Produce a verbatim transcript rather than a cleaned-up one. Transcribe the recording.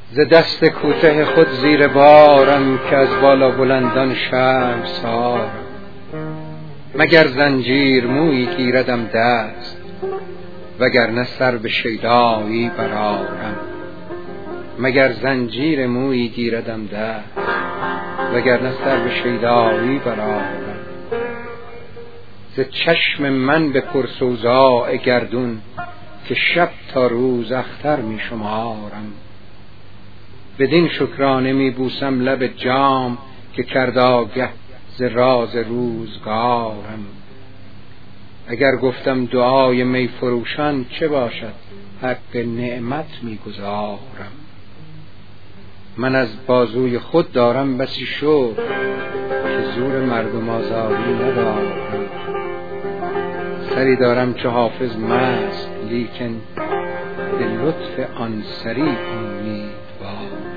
ز دست کوته خود زیر بارم که از بالا بلندان شرمسارم. مگر زنجیر مویی گیردم دست وگرنه سر به شیدایی برآرم. مگر زنجیر مویی گیردم دست وگرنه سر به شیدایی برآرم. ز چشم من به پرسوزاع گردون که شب تا روز اختر می شمارم. بدین شکرانه می بوسم لب جام که کرد آگه ز راز روزگارم. اگر گفتم دعای می فروشان چه باشد حق نعمت می گزارم. من از بازوی خود دارم بسی شکر که زور مردم آزاری ندارم. سری دارم چه حافظ مست لیکن به لطف آن سری امیدوارم.